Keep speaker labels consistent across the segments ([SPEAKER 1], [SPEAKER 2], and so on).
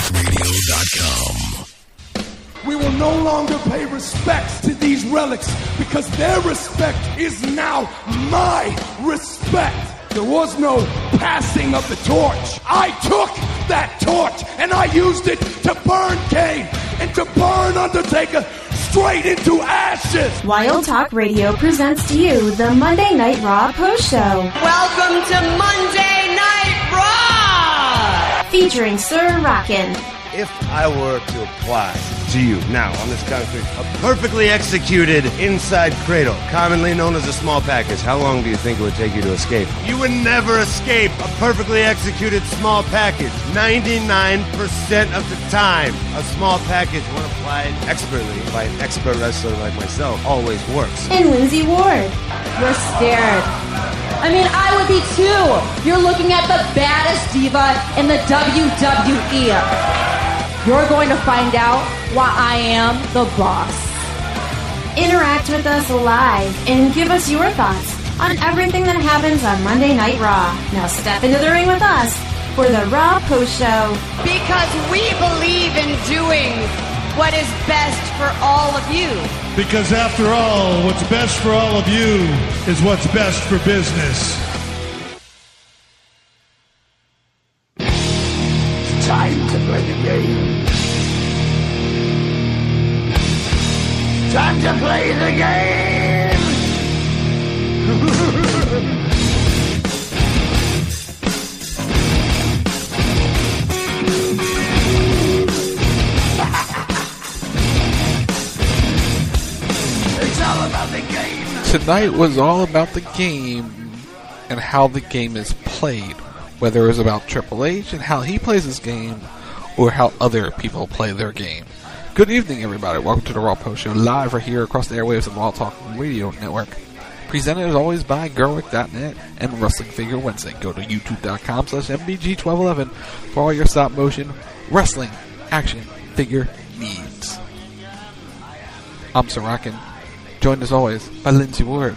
[SPEAKER 1] WorldTalkRadio.com.
[SPEAKER 2] We will no longer pay respects to these relics because their respect is now my respect. There was no passing of the torch. I took that torch and I used it to burn Kane and to burn Undertaker straight into ashes.
[SPEAKER 3] Wild Talk Radio presents to you the Monday Night Raw post show.
[SPEAKER 4] Welcome to Monday Night Raw!
[SPEAKER 3] Featuring Sir Rockin'.
[SPEAKER 5] If I were to apply to you now on this concrete, a perfectly executed inside cradle, commonly known as a small package, how long do you think it would take you to escape? You would never escape a perfectly executed small package. 99% of the time, a small package, when applied expertly by an expert wrestler like myself, always works.
[SPEAKER 3] And Lindsay Ward.
[SPEAKER 4] You're scared. I mean, I would be too. You're looking at the baddest diva in the WWE. You're going to find out why I am the boss.
[SPEAKER 3] Interact with us live and give us your thoughts on everything that happens on Monday Night Raw. Now step into the ring with us for the Raw Post Show.
[SPEAKER 4] Because we believe in doing what is best for all of you.
[SPEAKER 6] Because after all, what's best for all of you is what's best for business.
[SPEAKER 2] Time to play the game. Time to play the game. It's all about the game.
[SPEAKER 7] Tonight was all about the game and how the game is played. Whether it was about Triple H and how he plays his game, or how other people play their game. Good evening, everybody. Welcome to the Raw Post Show, live right here across the airwaves of the Wild Talk Radio Network. Presented as always by Gerwick.net and Wrestling Figure Wednesday. Go to youtube.com/MBG1211 for all your stop motion wrestling action figure needs. I'm Sir Rockin', joined as always by Lindsay Ward.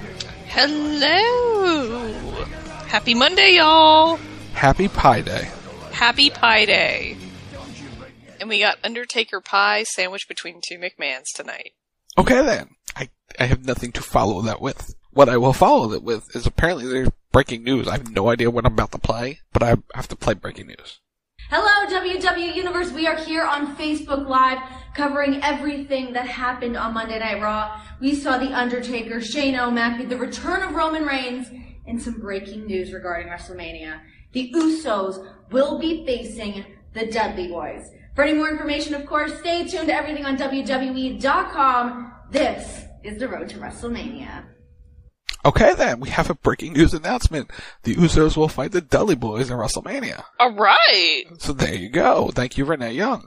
[SPEAKER 8] Hello! Happy Monday, y'all!
[SPEAKER 7] Happy Pie Day.
[SPEAKER 8] Happy Pie Day. And we got Undertaker pie sandwiched between two McMahons tonight.
[SPEAKER 7] Okay then. I have nothing to follow that with. What I will follow that with is apparently there's breaking news. I have no idea what I'm about to play, but I have to play breaking news.
[SPEAKER 3] Hello, WWE Universe. We are here on Facebook Live covering everything that happened on Monday Night Raw. We saw The Undertaker, Shane O'Mac, the return of Roman Reigns, and some breaking news regarding WrestleMania. The Usos will be facing the Dudley Boys. For any more information, of course, stay tuned to everything on WWE.com. This is the road to WrestleMania.
[SPEAKER 7] Okay then, we have a breaking news announcement. The Usos will fight the Dudley Boys in WrestleMania.
[SPEAKER 8] Alright!
[SPEAKER 7] So there you go. Thank you, Renee Young.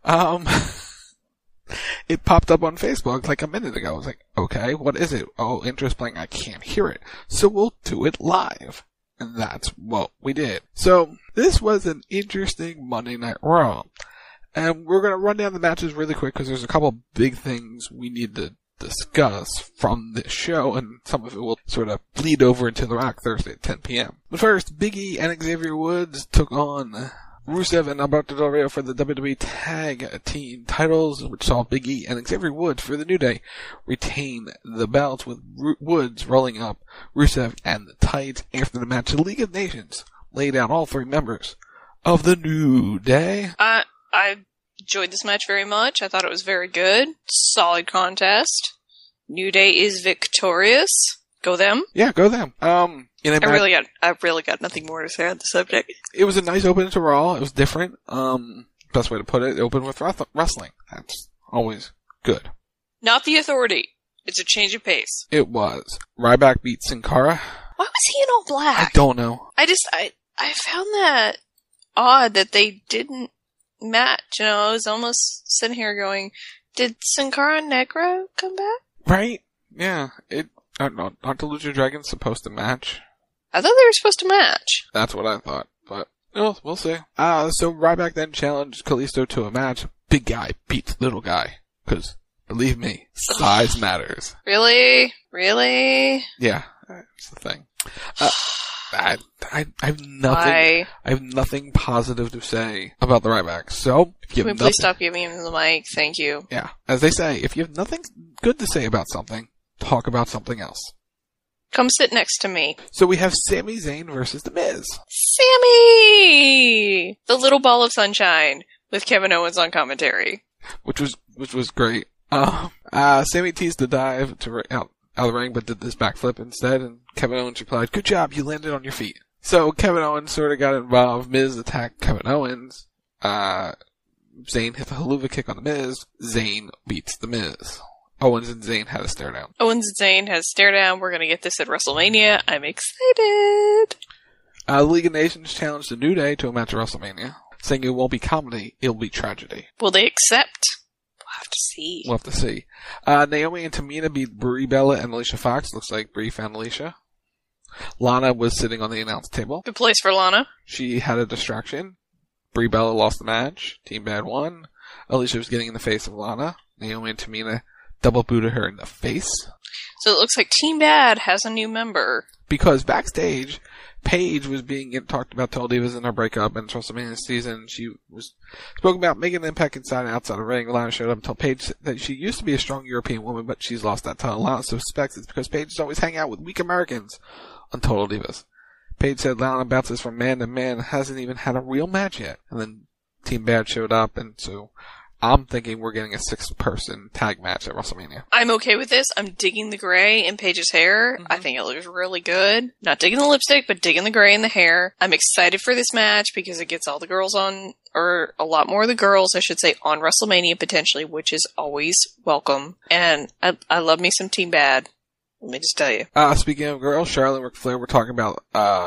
[SPEAKER 7] It popped up on Facebook like a minute ago. I was like, okay, what is it? Oh, Intro's playing. I can't hear it. So we'll do it live. And that's what we did. So this was an interesting Monday Night Raw. And we're going to run down the matches really quick because there's a couple big things we need to discuss from this show, and some of it will sort of bleed over into The Rock Thursday at 10 p.m. But first, Big E and Xavier Woods took on Rusev and Alberto Del Rio for the WWE Tag Team titles, which saw Big E and Xavier Woods for the New Day retain the belts, with Woods rolling up Rusev and the Tights. After the match, the League of Nations laid out all three members of the New Day.
[SPEAKER 8] I enjoyed this match very much. I thought it was very good. Solid contest. New Day is victorious. Go them.
[SPEAKER 7] Yeah, go them.
[SPEAKER 8] I really got nothing more to say on the subject.
[SPEAKER 7] It was a nice opening to Raw. It was different. Best way to put it, open with wrestling. That's always good.
[SPEAKER 8] Not the Authority. It's a change of pace.
[SPEAKER 7] It was. Ryback beat Sin Cara.
[SPEAKER 8] Why was he in all black?
[SPEAKER 7] I don't know.
[SPEAKER 8] I found that odd that they didn't match. You know, I was almost sitting here going, did Sin Cara and Negro come back?
[SPEAKER 7] Right? Yeah. Aren't the Lucha Dragons supposed to match?
[SPEAKER 8] I thought they were supposed to match.
[SPEAKER 7] That's what I thought, but we'll see. So Ryback then challenged Kalisto to a match. Big guy beats little guy. Because, believe me, size matters.
[SPEAKER 8] Really? Really?
[SPEAKER 7] Yeah, that's the thing. I have nothing.
[SPEAKER 8] Why?
[SPEAKER 7] I have nothing positive to say about the Ryback. So, if you
[SPEAKER 8] Can we
[SPEAKER 7] have
[SPEAKER 8] please stop giving him the mic? Thank you.
[SPEAKER 7] yeah, as they say, if you have nothing good to say about something, talk about something else.
[SPEAKER 8] Come sit next to me.
[SPEAKER 7] So we have Sami Zayn versus The Miz.
[SPEAKER 8] Sammy! The little ball of sunshine with Kevin Owens on commentary.
[SPEAKER 7] which was great. Sammy teased the dive to out of the ring, but did this backflip instead, and Kevin Owens replied, "Good job, you landed on your feet." So Kevin Owens sort of got involved. Miz attacked Kevin Owens. Zayn hit the haluva kick on the Miz. Zayn beats the Miz. Owens and Zayn had a stare down.
[SPEAKER 8] Owens and Zayn has a stare down. We're gonna get this at WrestleMania. I'm excited.
[SPEAKER 7] The League of Nations challenged the New Day to a match at WrestleMania, saying it won't be comedy, it'll be tragedy.
[SPEAKER 8] Will they accept? We'll have to see.
[SPEAKER 7] We'll have to see. Naomi and Tamina beat Brie Bella and Alicia Fox. Looks like Brie found Alicia. Lana was sitting on the announce table.
[SPEAKER 8] Good place for Lana.
[SPEAKER 7] She had a distraction. Brie Bella lost the match. Team Bad won. Alicia was getting in the face of Lana. Naomi and Tamina double booted her in the face.
[SPEAKER 8] So it looks like Team Bad has a new member.
[SPEAKER 7] Because backstage, Paige was being talked about Total Divas in her breakup and WrestleMania season. She was spoken about making an impact inside and outside the ring. Lana showed up and told Paige that she used to be a strong European woman, but she's lost that title. Lana suspects it's because Paige is always hanging out with weak Americans on Total Divas. Paige said Lana bounces from man to man, hasn't even had a real match yet. And then Team Bad showed up, and so I'm thinking we're getting a 6-person tag match at WrestleMania.
[SPEAKER 8] I'm okay with this. I'm digging the gray in Paige's hair.
[SPEAKER 7] Mm-hmm.
[SPEAKER 8] I think it looks really good. Not digging the lipstick, but digging the gray in the hair. I'm excited for this match because it gets all the girls on, or a lot more of the girls, I should say, on WrestleMania potentially, which is always welcome. And I love me some Team Bad. Let me just tell you.
[SPEAKER 7] Speaking of girls, Charlotte and Ric Flair were talking about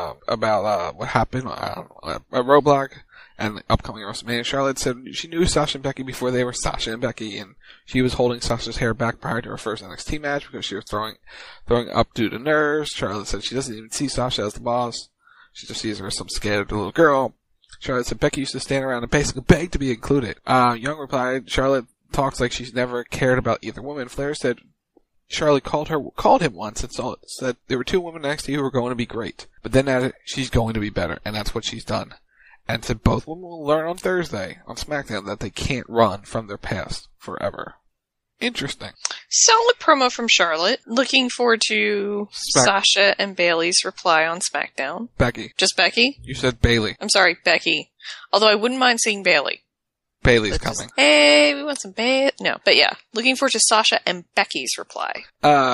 [SPEAKER 7] what happened at Roadblock and the upcoming WrestleMania. Charlotte said she knew Sasha and Becky before they were Sasha and Becky, and she was holding Sasha's hair back prior to her first NXT match because she was throwing up due to nerves. Charlotte said she doesn't even see Sasha as the boss. She just sees her as some scared little girl. Charlotte said Becky used to stand around and basically beg to be included. Young replied, Charlotte talks like she's never cared about either woman. Flair said Charlotte called him once and said there were 2 women next to you who were going to be great, but then added she's going to be better, and that's what she's done. And said both women will learn on Thursday on SmackDown that they can't run from their past forever. Interesting.
[SPEAKER 8] Solid promo from Charlotte. Looking forward to Sasha and Bayley's reply on SmackDown.
[SPEAKER 7] Becky.
[SPEAKER 8] Just Becky?
[SPEAKER 7] You said Bayley.
[SPEAKER 8] I'm sorry, Becky. Although I wouldn't mind seeing Bayley.
[SPEAKER 7] Bayley's coming.
[SPEAKER 8] Hey, we want some No, but yeah. Looking forward to Sasha and Becky's reply.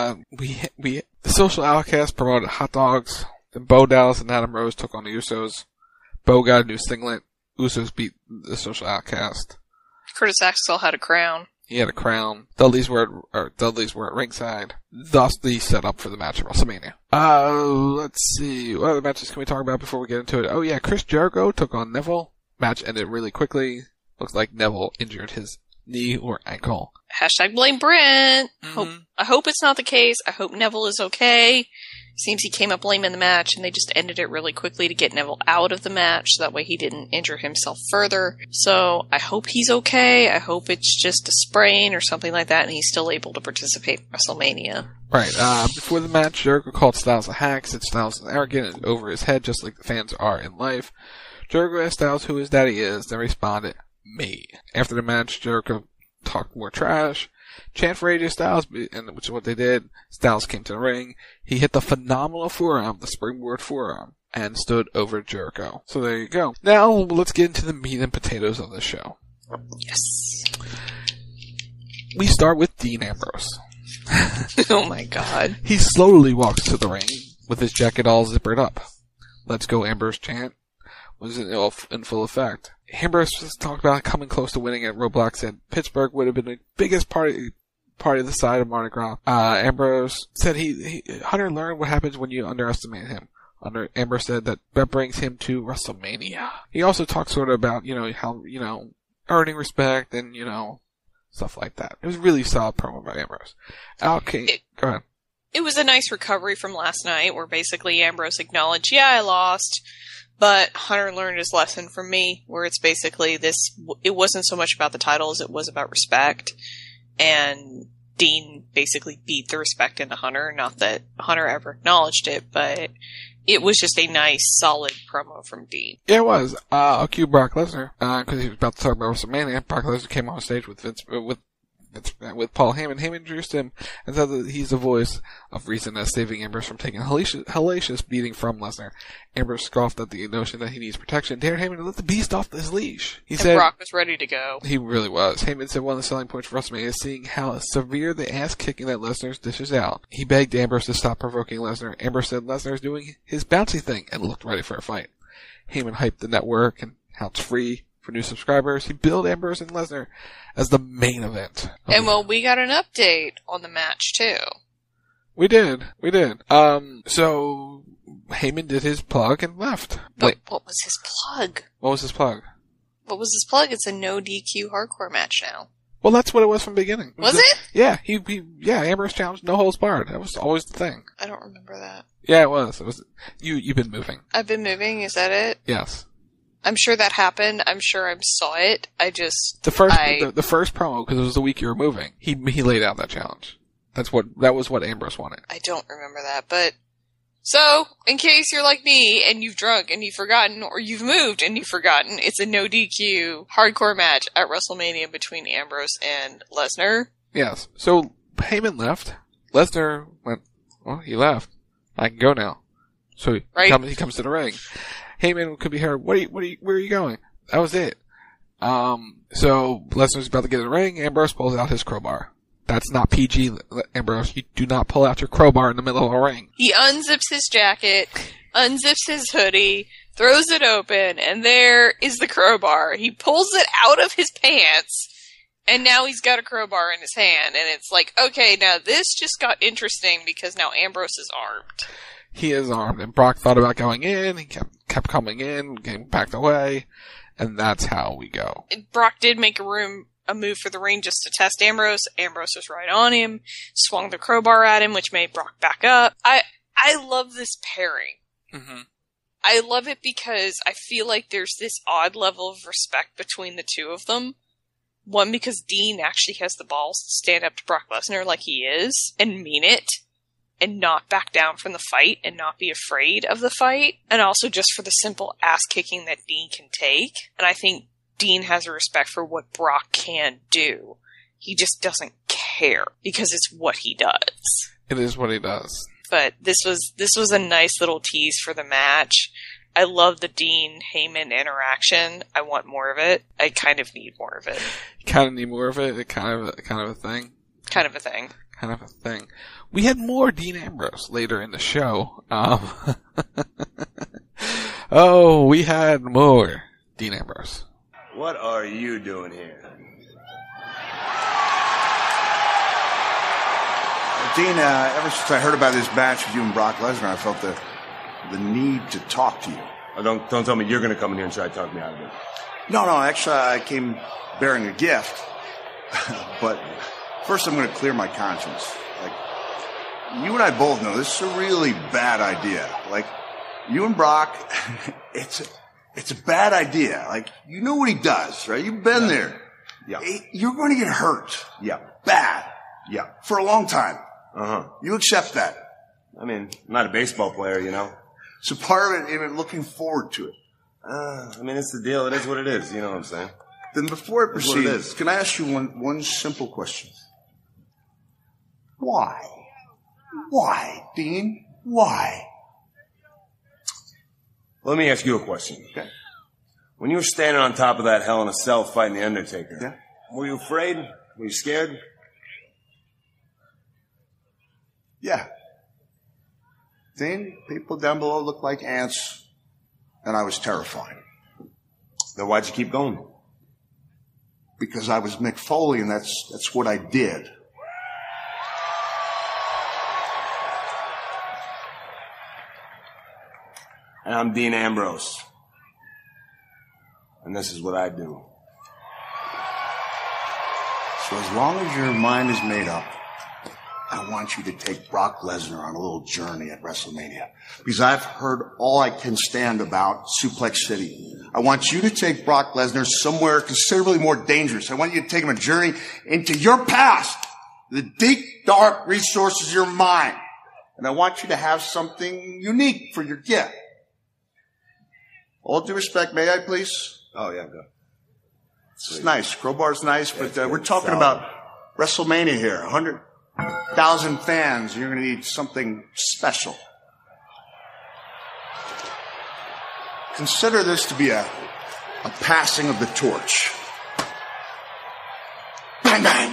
[SPEAKER 7] The Social Outcast promoted hot dogs. Then Bo Dallas and Adam Rose took on the Usos. Bo got a new singlet. Usos beat the Social Outcast.
[SPEAKER 8] Curtis Axel had a crown.
[SPEAKER 7] He had a crown. Dudley's were at ringside. Thus the setup for the match at WrestleMania. Let's see. What other matches can we talk about before we get into it? Oh yeah, Chris Jericho took on Neville. Match ended really quickly. Looks like Neville injured his knee or ankle.
[SPEAKER 8] Hashtag blame Brent.
[SPEAKER 7] Mm-hmm.
[SPEAKER 8] I hope it's not the case. I hope Neville is okay. Seems he came up lame in the match, and they just ended it really quickly to get Neville out of the match, so that way he didn't injure himself further. So I hope he's okay. I hope it's just a sprain or something like that, and he's still able to participate in WrestleMania.
[SPEAKER 7] Right. Before the match, Jericho called Styles a hack, said Styles is arrogant and over his head, just like the fans are in life. Jericho asked Styles who his daddy is, then responded, me. After the match, Jericho talked more trash. Chant for AJ Styles, and which is what they did. Styles came to the ring. He hit the phenomenal forearm, the springboard forearm, and stood over Jericho. So there you go. Now, let's get into the meat and potatoes of the show.
[SPEAKER 8] Yes.
[SPEAKER 7] We start with Dean Ambrose.
[SPEAKER 8] Oh my god.
[SPEAKER 7] He slowly walks to the ring with his jacket all zippered up. Let's go Ambrose chant was in full effect. Ambrose talked about coming close to winning at Roadblock, said Pittsburgh would have been the biggest party the side of Mardi Gras. Ambrose said Hunter learned what happens when you underestimate him. Ambrose said that brings him to WrestleMania. He also talked sort of about, how, earning respect and, stuff like that. It was a really solid promo by Ambrose. Okay, go ahead.
[SPEAKER 8] It was a nice recovery from last night where basically Ambrose acknowledged, yeah, I lost, but Hunter learned his lesson from me, where it's basically it wasn't so much about the titles, it was about respect. And Dean basically beat the respect into Hunter. Not that Hunter ever acknowledged it, but it was just a nice, solid promo from Dean.
[SPEAKER 7] Yeah, it was. I'll cue Brock Lesnar, because he was about to talk about WrestleMania. Brock Lesnar came on stage with Paul Heyman. Heyman introduced him and said that he's the voice of reason that's saving Ambrose from taking a hellacious beating from Lesnar. Ambrose scoffed at the notion that he needs protection. Dared Heyman to let the beast off his leash. He said
[SPEAKER 8] Brock was ready to go.
[SPEAKER 7] He really was. Heyman said one of the selling points for WrestleMania is seeing how severe the ass-kicking that Lesnar dishes out. He begged Ambrose to stop provoking Lesnar. Ambrose said Lesnar is doing his bouncy thing and looked ready for a fight. Heyman hyped the network and how it's free for new subscribers. He billed Ambrose and Lesnar as the main event.
[SPEAKER 8] And we got an update on the match too.
[SPEAKER 7] We did. So Heyman did his plug and left.
[SPEAKER 8] But what was his plug?
[SPEAKER 7] What was his plug?
[SPEAKER 8] It's a no DQ hardcore match now.
[SPEAKER 7] Well, that's what it was from the beginning.
[SPEAKER 8] Was it?
[SPEAKER 7] Yeah, Ambrose challenged no holds barred. That was always the thing.
[SPEAKER 8] I don't remember that.
[SPEAKER 7] Yeah, it was. You've been moving.
[SPEAKER 8] I've been moving, is that it?
[SPEAKER 7] Yes.
[SPEAKER 8] I'm sure that happened. I'm sure I saw it.
[SPEAKER 7] The first promo, because it was the week you were moving, he laid out that challenge. That was what Ambrose wanted.
[SPEAKER 8] I don't remember that, but so in case you're like me and you've drunk and you've forgotten, or you've moved and you've forgotten, it's a no DQ hardcore match at WrestleMania between Ambrose and Lesnar.
[SPEAKER 7] Yes. So Heyman left. Lesnar went. Well, he left. I can go now. So he comes to the ring. Heyman could be heard. Where are you going? That was it. So Lesnar's about to get in the ring. Ambrose pulls out his crowbar. That's not PG, Ambrose. You do not pull out your crowbar in the middle of a ring.
[SPEAKER 8] He unzips his jacket, unzips his hoodie, throws it open, and there is the crowbar. He pulls it out of his pants, and now he's got a crowbar in his hand. And it's like, okay, now this just got interesting because now Ambrose is armed.
[SPEAKER 7] He is armed, and Brock thought about going in. He kept coming in, getting backed away, and that's how we go.
[SPEAKER 8] Brock did make a move for the ring just to test Ambrose. Ambrose was right on him, swung the crowbar at him, which made Brock back up. I love this pairing. Mm-hmm. I love it because I feel like there's this odd level of respect between the two of them. One, because Dean actually has the balls to stand up to Brock Lesnar like he is, and mean it, and not back down from the fight, and not be afraid of the fight. And also just for the simple ass-kicking that Dean can take. And I think Dean has a respect for what Brock can do. He just doesn't care, because it's what he does.
[SPEAKER 7] It is what he does.
[SPEAKER 8] But this was a nice little tease for the match. I love the Dean-Heyman interaction. I want more of it. I kind of need more of it.
[SPEAKER 7] You kind of need more of it? Kind of a thing?
[SPEAKER 8] Kind of a thing.
[SPEAKER 7] Kind of a thing. We had more Dean Ambrose later in the show. We had more Dean Ambrose.
[SPEAKER 5] What are you doing here?
[SPEAKER 1] Dean, ever since I heard about this match with you and Brock Lesnar, I felt the need to talk to you.
[SPEAKER 5] Oh, don't tell me you're going to come in here and try to talk me out of it.
[SPEAKER 1] No, actually, I came bearing a gift. But first I'm going to clear my conscience. Like, you and I both know this is a really bad idea. Like, you and Brock, it's a bad idea. Like, you know what he does, right? You've been there.
[SPEAKER 5] Yeah.
[SPEAKER 1] You're going to get hurt.
[SPEAKER 5] Yeah.
[SPEAKER 1] Bad.
[SPEAKER 5] Yeah.
[SPEAKER 1] For a long time.
[SPEAKER 5] Uh-huh.
[SPEAKER 1] You accept that.
[SPEAKER 5] I mean, I'm not a baseball player, you know.
[SPEAKER 1] So part of it, even looking forward to it.
[SPEAKER 5] I mean, it's the deal. It is what it is. You know what I'm saying?
[SPEAKER 1] Then before I proceed,
[SPEAKER 5] it is.
[SPEAKER 1] Can I ask you one simple question? Why? Why, Dean? Why?
[SPEAKER 5] Let me ask you a question.
[SPEAKER 1] Okay.
[SPEAKER 5] When you were standing on top of that Hell in a Cell fighting The Undertaker,
[SPEAKER 1] Yeah.
[SPEAKER 5] Were you afraid? Were you scared?
[SPEAKER 1] Yeah. Dean, people down below look like ants, and I was terrified.
[SPEAKER 5] Then why'd you keep going?
[SPEAKER 1] Because I was Mick Foley, and that's what I did.
[SPEAKER 5] And I'm Dean Ambrose. And this is what I do.
[SPEAKER 1] So as long as your mind is made up, I want you to take Brock Lesnar on a little journey at WrestleMania. Because I've heard all I can stand about Suplex City. I want you to take Brock Lesnar somewhere considerably more dangerous. I want you to take him a journey into your past, the deep, dark resources of your mind. and I want you to have something unique for your gift. All due respect, may I please?
[SPEAKER 5] Oh, yeah, go.
[SPEAKER 1] It's nice. Crowbar's nice, but we're talking about WrestleMania here. 100,000 fans. You're going to need something special. Consider this to be a passing of the torch. Bang, bang.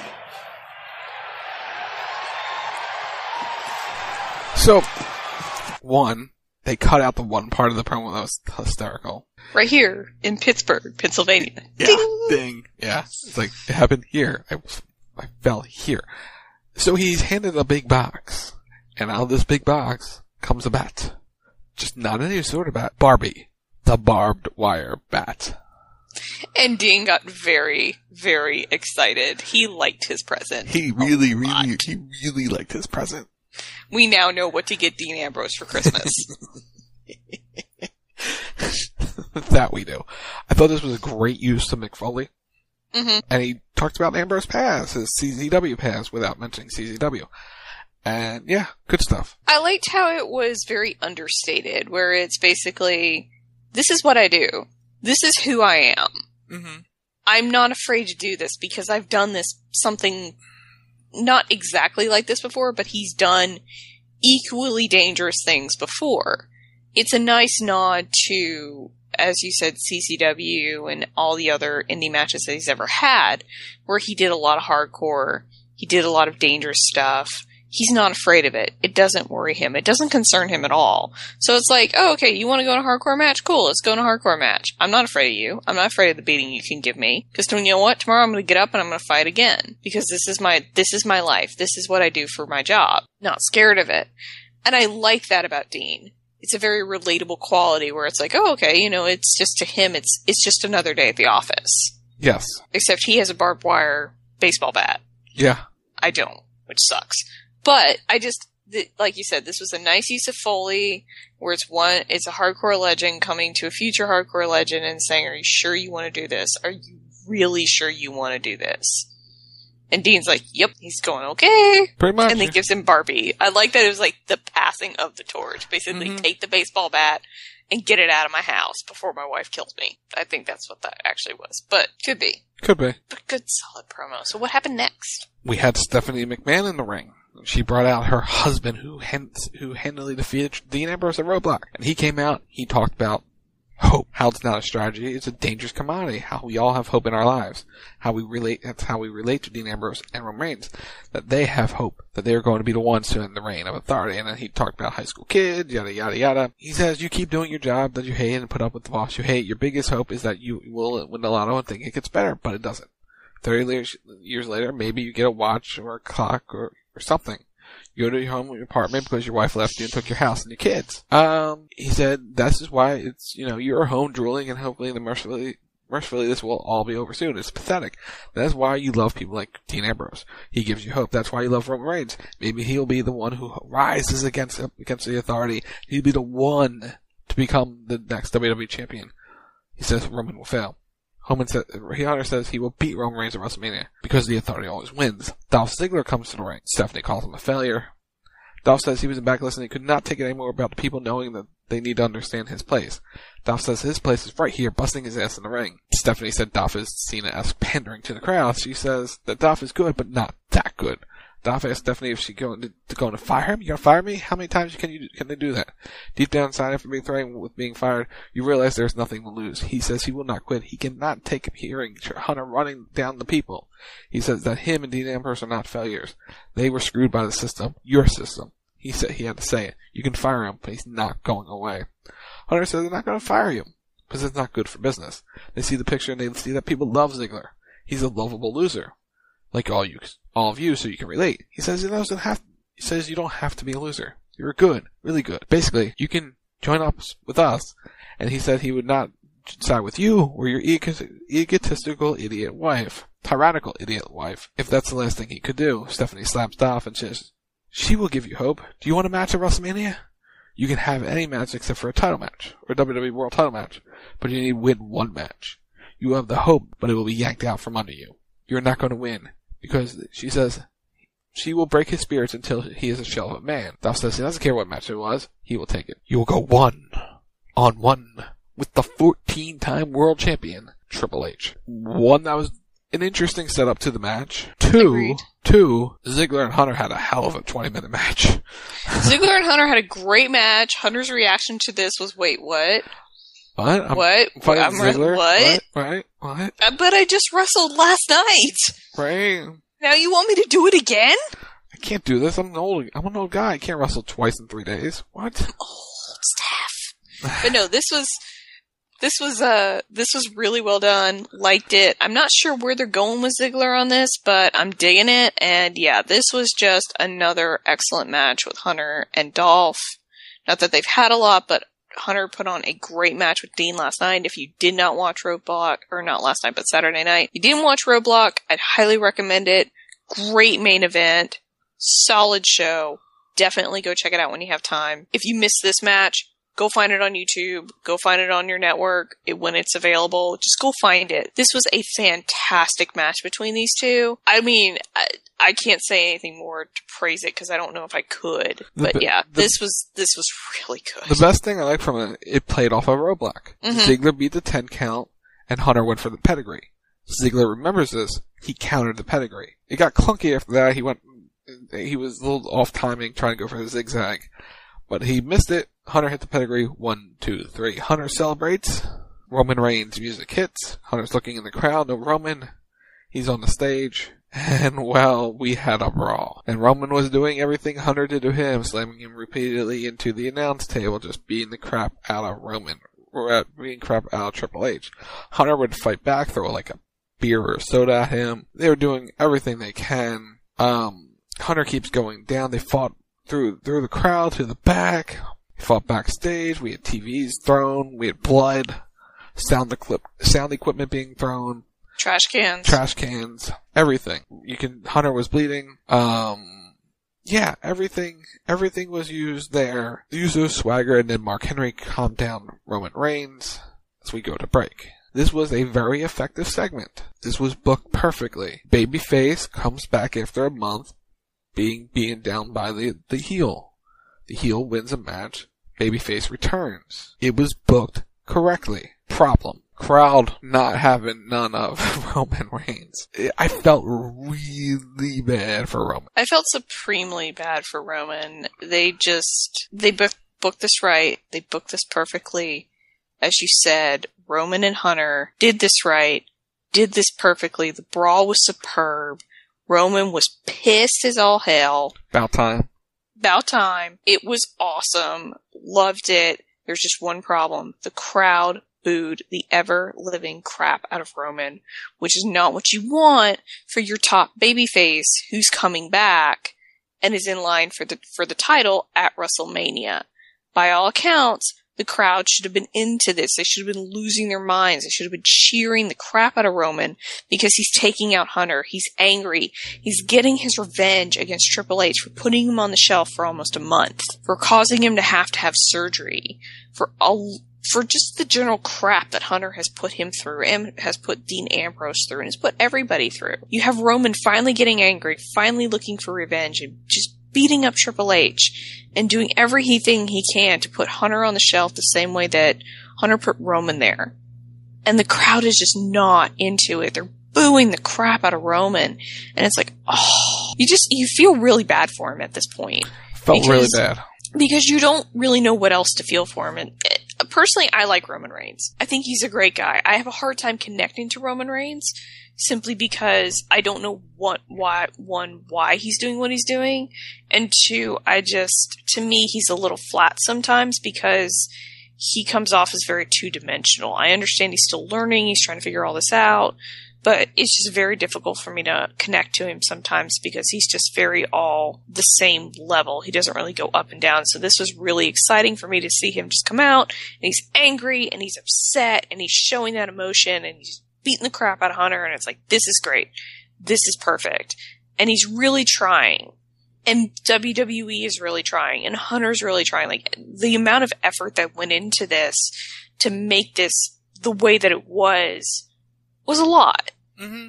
[SPEAKER 7] So, one, they cut out the one part of the promo that was hysterical.
[SPEAKER 8] Right here in Pittsburgh, Pennsylvania.
[SPEAKER 7] Yeah.
[SPEAKER 8] Ding!
[SPEAKER 7] Ding. Yeah. It's like, it happened here. I fell here. So he's handed a big box. And out of this big box comes a bat. Just not any sort of bat. Barbie. The barbed wire bat.
[SPEAKER 8] And Dean got very, very excited. He liked his present.
[SPEAKER 7] He really liked his present.
[SPEAKER 8] We now know what to get Dean Ambrose for Christmas.
[SPEAKER 7] That we do. I thought this was a great use of Mick Foley.
[SPEAKER 8] Mm-hmm.
[SPEAKER 7] And he talked about Ambrose pass, his CZW pass, without mentioning CZW. And yeah, good stuff.
[SPEAKER 8] I liked how it was very understated, where it's basically, this is what I do. This is who I am.
[SPEAKER 7] Mm-hmm.
[SPEAKER 8] I'm not afraid to do this because I've done this something not exactly like this before, but he's done equally dangerous things before. It's a nice nod to, as you said, CCW and all the other indie matches that he's ever had, where he did a lot of hardcore, he did a lot of dangerous stuff. He's not afraid of it. It doesn't worry him. It doesn't concern him at all. So it's like, oh, okay, you want to go in a hardcore match? Cool, let's go in a hardcore match. I'm not afraid of you. I'm not afraid of the beating you can give me. Because you know what? Tomorrow I'm going to get up and I'm going to fight again. Because this is my life. This is what I do for my job. Not scared of it. And I like that about Dean. It's a very relatable quality where it's like, oh, okay, you know, it's just to him, it's just another day at the office.
[SPEAKER 7] Yes.
[SPEAKER 8] Except he has a barbed wire baseball bat.
[SPEAKER 7] Yeah.
[SPEAKER 8] I don't, which sucks. But I just, like you said, this was a nice use of Foley, where it's a hardcore legend coming to a future hardcore legend and saying, are you sure you want to do this? Are you really sure you want to do this? And Dean's like, yep. He's going, okay.
[SPEAKER 7] Pretty much.
[SPEAKER 8] And then gives him Barbie. I like that it was like the passing of the torch. Basically, take the baseball bat and get it out of my house before my wife kills me. I think that's what that actually was. But could be.
[SPEAKER 7] Could be.
[SPEAKER 8] But good solid promo. So what happened next?
[SPEAKER 7] We had Stephanie McMahon in the ring. She brought out her husband who handily defeated Dean Ambrose at Roadblock. And he came out, he talked about hope. How it's not a strategy, it's a dangerous commodity. How we all have hope in our lives. That's how we relate to Dean Ambrose and Roman Reigns. That they have hope. That they're going to be the ones to end the reign of authority. And then he talked about high school kids, yada yada yada. He says you keep doing your job that you hate and put up with the boss you hate. Your biggest hope is that you will win the lotto and think it gets better, but it doesn't. 30 years later, maybe you get a watch or a clock or something. You go to your home or your apartment because your wife left you and took your house and your kids. He said this is why it's, you're home drooling and hopefully mercifully this will all be over soon. It's pathetic. That's why you love people like Dean Ambrose. He gives you hope. That's why you love Roman Reigns. Maybe he'll be the one who rises against the authority. He'll be the one to become the next WWE champion. He says Roman will fail. Rihanna says he will beat Roman Reigns at WrestleMania because the authority always wins. Dolph Ziggler comes to the ring. Stephanie calls him a failure. Dolph says he was in backlist and he could not take it anymore about the people knowing that they need to understand his place. Dolph says his place is right here, busting his ass in the ring. Stephanie said Dolph is seen as pandering to the crowd. She says that Dolph is good, but not that good. Dolph asked Stephanie if she's going to fire him. You gonna fire me? How many times can they do that? Deep down inside, after being threatened with being fired, you realize there's nothing to lose. He says he will not quit. He cannot take hearing Hunter running down the people. He says that him and Dean Ambrose are not failures. They were screwed by the system. Your system. He said he had to say it. You can fire him, but he's not going away. Hunter says they're not going to fire you because it's not good for business. They see the picture and they see that people love Ziggler. He's a lovable loser. Like all of you, so you can relate. He says he says you don't have to be a loser. You're good, really good. Basically, you can join up with us. And he said he would not side with you or your egotistical idiot wife, tyrannical idiot wife. If that's the last thing he could do, Stephanie slaps Dolph and says, she will give you hope. Do you want a match at WrestleMania? You can have any match except for a title match or a WWE World title match, but you need to win one match. You have the hope, but it will be yanked out from under you. You're not going to win. Because she says, She will break his spirits until he is a shell of a man. Dolph says he doesn't care what match it was. He will take it. You will go 1-on-1 with the 14-time world champion, Triple H. One, that was an interesting setup to the match. Two, Ziggler and Hunter had a hell of a 20-minute match.
[SPEAKER 8] Ziggler and Hunter had a great match. Hunter's reaction to this was, wait, what?
[SPEAKER 7] What?
[SPEAKER 8] What?
[SPEAKER 7] Ziggler?
[SPEAKER 8] What?
[SPEAKER 7] Right? What?
[SPEAKER 8] But I just wrestled last night.
[SPEAKER 7] Right?
[SPEAKER 8] Now you want me to do it again?
[SPEAKER 7] I can't do this. I'm an old guy. I can't wrestle twice in 3 days. What?
[SPEAKER 8] Old staff. But no, this was really well done. Liked it. I'm not sure where they're going with Ziggler on this, but I'm digging it. And yeah, this was just another excellent match with Hunter and Dolph. Not that they've had a lot, but Hunter put on a great match with Dean last night. If you did not watch Roadblock, or not last night, but Saturday night, you didn't watch Roadblock, I'd highly recommend it. Great main event. Solid show. Definitely go check it out when you have time. If you missed this match, go find it on YouTube. Go find it on your network when it's available. Just go find it. This was a fantastic match between these two. I mean, I can't say anything more to praise it because I don't know if I could. But yeah, this was really good.
[SPEAKER 7] The best thing I like from it played off of Roadblock. Mm-hmm. Ziggler beat the 10 count, and Hunter went for the pedigree. Ziggler remembers this. He countered the pedigree. It got clunky after that. He was a little off timing, trying to go for the zigzag. But he missed it. Hunter hit the pedigree. 1, 2, 3. Hunter celebrates. Roman Reigns music hits. Hunter's looking in the crowd. No Roman. He's on the stage. And, well, we had a brawl. And Roman was doing everything Hunter did to him, slamming him repeatedly into the announce table, just beating the crap out of Roman. Or beating crap out of Triple H. Hunter would fight back, throw like a beer or a soda at him. They were doing everything they can. Hunter keeps going down. They fought through the crowd to the back. We fought backstage. We had TVs thrown. We had blood. Sound equipment being thrown.
[SPEAKER 8] Trash cans. Everything. Hunter was bleeding. Yeah, everything was used there. The use of swagger, and then Mark Henry calmed down Roman Reigns as we go to break. This was a very effective segment. This was booked perfectly. Babyface comes back after a month being beaten down by the heel. The heel wins a match. Babyface returns. It was booked correctly. Problem. Crowd not having none of Roman Reigns. I felt really bad for Roman. I felt supremely bad for Roman. They booked this right. They booked this perfectly. As you said, Roman and Hunter did this right, did this perfectly. The brawl was superb. Roman was pissed as all hell.
[SPEAKER 7] About time. It
[SPEAKER 8] It was awesome. Loved it. There's just one problem. The crowd booed the ever-living crap out of Roman, which is not what you want for your top babyface who's coming back and is in line for the title at WrestleMania. By all accounts, the crowd should have been into this. They should have been losing their minds. They should have been cheering the crap out of Roman because he's taking out Hunter. He's angry. He's getting his revenge against Triple H for putting him on the shelf for almost a month, for causing him to have surgery, for just the general crap that Hunter has put him through and has put Dean Ambrose through and has put everybody through. You have Roman finally getting angry, finally looking for revenge, and just beating up Triple H and doing everything he can to put Hunter on the shelf the same way that Hunter put Roman there. And the crowd is just not into it. They're booing the crap out of Roman. And it's like, you feel really bad for him at this point.
[SPEAKER 7] Felt really bad.
[SPEAKER 8] Because you don't really know what else to feel for him. And personally, I like Roman Reigns. I think he's a great guy. I have a hard time connecting to Roman Reigns simply because I don't know why he's doing what he's doing, and two, to me, he's a little flat sometimes because he comes off as very two-dimensional. I understand he's still learning, he's trying to figure all this out, but it's just very difficult for me to connect to him sometimes because he's just very all the same level. He doesn't really go up and down, so this was really exciting for me to see him just come out, and he's angry, and he's upset, and he's showing that emotion, and he's beating the crap out of Hunter, and it's like, this is great. This is perfect. And he's really trying. And WWE is really trying. And Hunter's really trying. Like, the amount of effort that went into this to make this the way that it was a lot. Mm-hmm.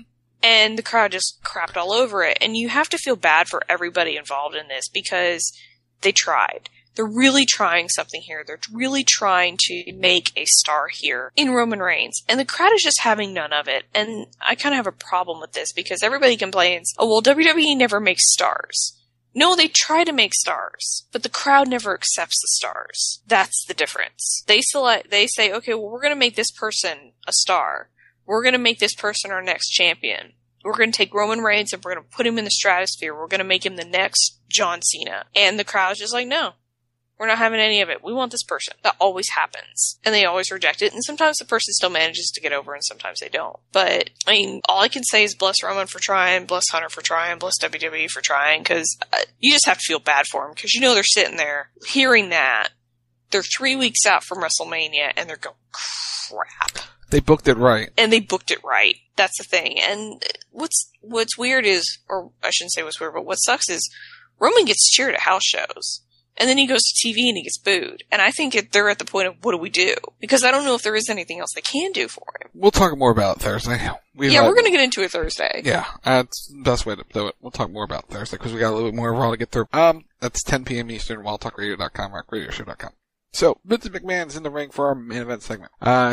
[SPEAKER 8] And the crowd just crapped all over it. And you have to feel bad for everybody involved in this because they tried. They're really trying something here. They're really trying to make a star here in Roman Reigns. And the crowd is just having none of it. And I kind of have a problem with this because everybody complains, oh, well, WWE never makes stars. No, they try to make stars, but the crowd never accepts the stars. That's the difference. They say, okay, well, we're going to make this person a star. We're going to make this person our next champion. We're going to take Roman Reigns and we're going to put him in the stratosphere. We're going to make him the next John Cena. And the crowd's just like, no. We're not having any of it. We want this person. That always happens. And they always reject it. And sometimes the person still manages to get over and sometimes they don't. But, I mean, all I can say is bless Roman for trying, bless Hunter for trying, bless WWE for trying, because you just have to feel bad for them. Because you know they're sitting there hearing that. They're 3 weeks out from WrestleMania and they're going, crap.
[SPEAKER 7] They booked it right.
[SPEAKER 8] And they booked it right. That's the thing. And what's weird is, or I shouldn't say what's weird, but what sucks is Roman gets cheered at house shows. And then he goes to TV and he gets booed. And I think they're at the point of, what do we do? Because I don't know if there is anything else they can do for him.
[SPEAKER 7] We'll talk more about it Thursday.
[SPEAKER 8] We're going to get into it Thursday.
[SPEAKER 7] Yeah, that's the best way to do it. We'll talk more about it Thursday because we got a little bit more Raw to get through. That's 10 p.m. Eastern, WildTalkRadio.com, RockRadioShow.com. So, Vince McMahon's in the ring for our main event segment.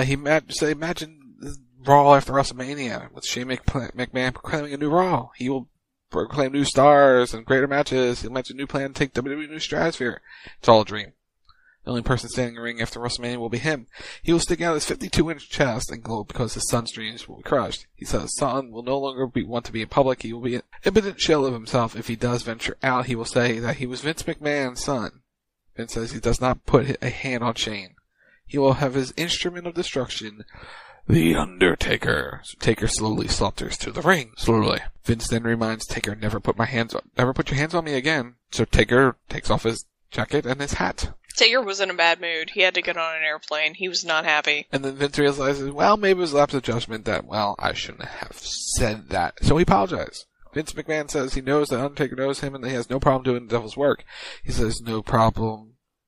[SPEAKER 7] Imagine Raw after WrestleMania with Shane McMahon proclaiming a new Raw. He will proclaim new stars and greater matches. He'll mention a new plan to take WWE new stratosphere. It's all a dream. The only person standing in the ring after WrestleMania will be him. He will stick out his 52-inch chest and glow because his son's dreams will be crushed. He says his son will no longer want to be in public. He will be an impotent shell of himself. If he does venture out, he will say that he was Vince McMahon's son. Vince says he does not put a hand on Shane. He will have his instrument of destruction, The Undertaker. So Taker slowly saunters to the ring. Slowly. Vince then reminds Taker, never put your hands on me again. So Taker takes off his jacket and his hat.
[SPEAKER 8] Taker was in a bad mood. He had to get on an airplane. He was not happy.
[SPEAKER 7] And then Vince realizes, well, maybe it was a lapse of judgment that, well, I shouldn't have said that. So he apologized. Vince McMahon says he knows that Undertaker knows him and that he has no problem doing the devil's work. He says no problem.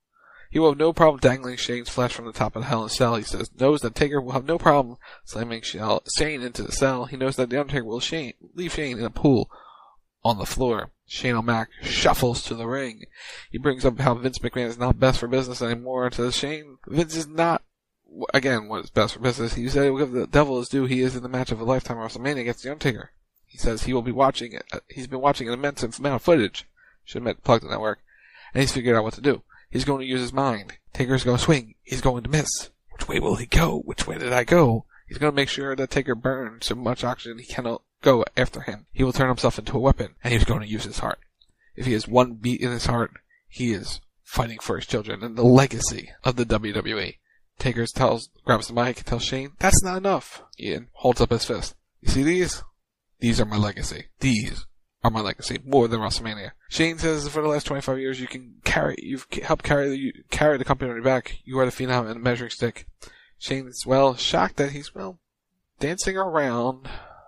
[SPEAKER 7] He will have no problem dangling Shane's flesh from the top of the Hell in a Cell. He says knows that Taker will have no problem slamming Shane into the cell. He knows that the Undertaker will leave Shane in a pool on the floor. Shane O'Mac shuffles to the ring. He brings up how Vince McMahon is not best for business anymore and says Shane, Vince is not, again, what is best for business. He said, give the devil his due. He is in the match of a lifetime at WrestleMania against the Undertaker. He says he will be watching it. He's been watching an immense amount of footage. Should have plugged the network. And he's figured out what to do. He's going to use his mind. Taker's going to swing. He's going to miss. Which way will he go? Which way did I go? He's going to make sure that Taker burns so much oxygen he cannot go after him. He will turn himself into a weapon, and he's going to use his heart. If he has one beat in his heart, he is fighting for his children and the legacy of the WWE. Taker grabs the mic and tells Shane, that's not enough. Ian holds up his fist. You see these? These are my legacy. These are my legacy, more than WrestleMania. Shane says for the last 25 years you've helped carry the company on your back. You are the phenom and the measuring stick. Shane is, shocked that he's, dancing around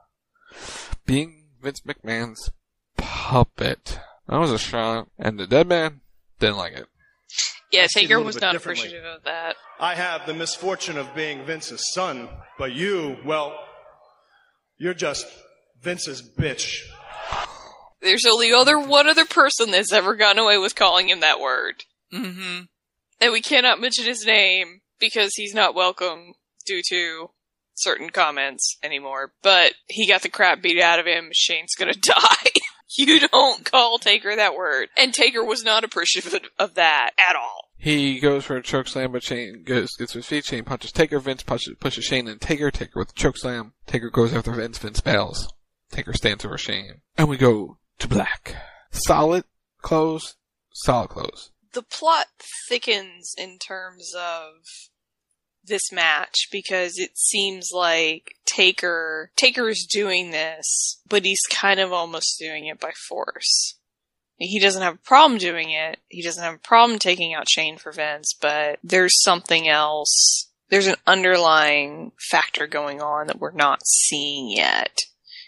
[SPEAKER 7] being Vince McMahon's puppet. That was a shot, and the dead man didn't like it.
[SPEAKER 8] Yeah, Taker was not appreciative of that.
[SPEAKER 9] I have the misfortune of being Vince's son, but you're just Vince's bitch.
[SPEAKER 8] There's only one other person that's ever gotten away with calling him that word. Mm-hmm. And we cannot mention his name because he's not welcome due to certain comments anymore. But he got the crap beat out of him. Shane's gonna die. You don't call Taker that word. And Taker was not appreciative of that at all.
[SPEAKER 7] He goes for a chokeslam, but Shane gets his feet. Shane punches Taker. Vince pushes Shane and Taker with the chokeslam. Taker goes after Vince. Vince bails. Taker stands over Shane. And we go to black. Solid close.
[SPEAKER 8] The plot thickens in terms of this match because it seems like Taker's doing this, but he's kind of almost doing it by force. He doesn't have a problem doing it. He doesn't have a problem taking out Shane for Vince, but there's something else. There's an underlying factor going on that we're not seeing yet.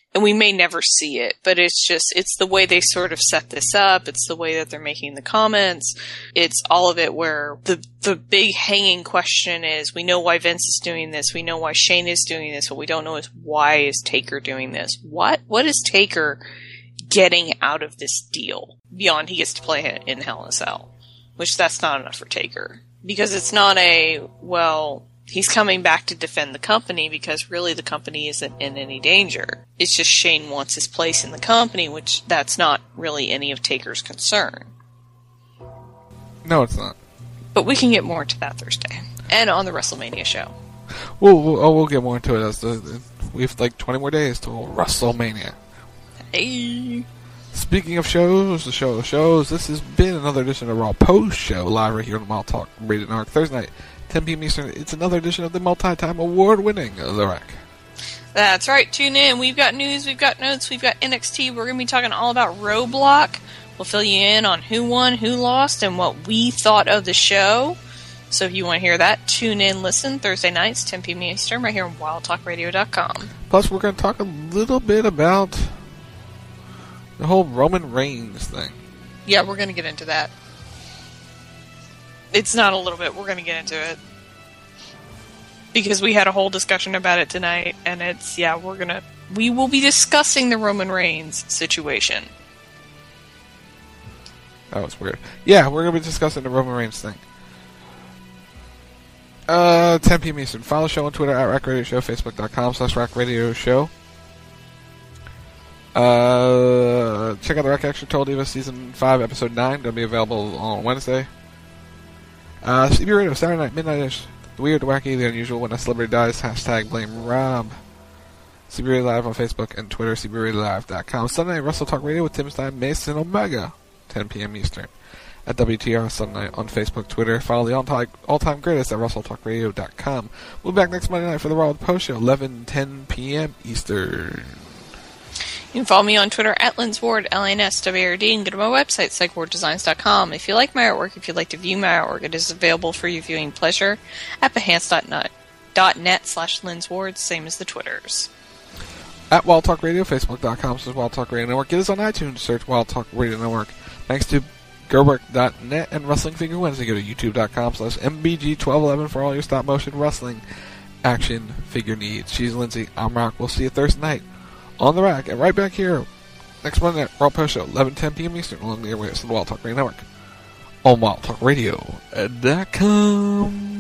[SPEAKER 8] And we may never see it, but it's the way they sort of set this up. It's the way that they're making the comments. It's all of it where the big hanging question is, we know why Vince is doing this. We know why Shane is doing this. What we don't know is, why is Taker doing this? What is Taker getting out of this deal beyond he gets to play in Hell in a Cell? Which that's not enough for Taker. Because it's not he's coming back to defend the company, because really the company isn't in any danger. It's just Shane wants his place in the company, which that's not really any of Taker's concern.
[SPEAKER 7] No, it's not.
[SPEAKER 8] But we can get more into that Thursday. And on the WrestleMania show.
[SPEAKER 7] We'll get more into it we have like 20 more days till WrestleMania.
[SPEAKER 8] Hey.
[SPEAKER 7] Speaking of shows, the show of shows, this has been another edition of Raw Post Show, live right here on the Wild Talk Radio Network. Thursday night, 10 p.m. Eastern. It's another edition of the multi-time award-winning The Wreck.
[SPEAKER 8] That's right. Tune in. We've got news, we've got notes, we've got NXT. We're going to be talking all about Roadblock. We'll fill you in on who won, who lost, and what we thought of the show. So if you want to hear that, tune in, listen, Thursday nights, 10 p.m. Eastern, right here on WildTalkRadio.com.
[SPEAKER 7] Plus, we're going to talk a little bit about the whole Roman Reigns thing.
[SPEAKER 8] Yeah, we're going to get into that. It's not a little bit. We're going to get into it. Because we had a whole discussion about it tonight, and we will be discussing the Roman Reigns situation.
[SPEAKER 7] That was weird. Yeah, we're going to be discussing the Roman Reigns thing. 10 p.m. Eastern. Follow the show on Twitter at Rack Radio Show, Facebook.com/Rack Radio Show. Check out the Rack Extra Total Divas Season 5, Episode 9. Going to be available on Wednesday. CB Radio, Saturday night, midnight-ish. The weird, the wacky, the unusual. When a celebrity dies, hashtag blame Rob. CB Radio Live on Facebook and Twitter, CBRadioLive.com. Sunday night, Wrestle Talk Radio with Tim Stein, Mason Omega, 10 p.m. Eastern. At WTR Sunday night on Facebook, Twitter. Follow the all-time greatest at WrestleTalkRadio.com. We'll be back next Monday night for the Raw Post Show, 10 p.m. Eastern.
[SPEAKER 8] You can follow me on Twitter at LynsWard, LNSWRD, and go to my website, PsychWardDesigns.com. If you like my artwork, if you'd like to view my artwork, it is available for your viewing pleasure at behance.net/LynsWard, same as the Twitters.
[SPEAKER 7] At Wild Talk Radio, Facebook.com/Wild Talk Radio Network. Get us on iTunes, search Wild Talk Radio Network. Thanks to Gerberk.net and Wrestling Figure Wednesday. Go to YouTube.com/MBG1211 for all your stop motion wrestling action figure needs. She's Lindsay. I'm Rock. We'll see you Thursday night on the Rack, and right back here next Monday night, Raw Post Show, 10 p.m. Eastern, along the airwaves of the Wild Talk Radio Network on WildTalkRadio.com.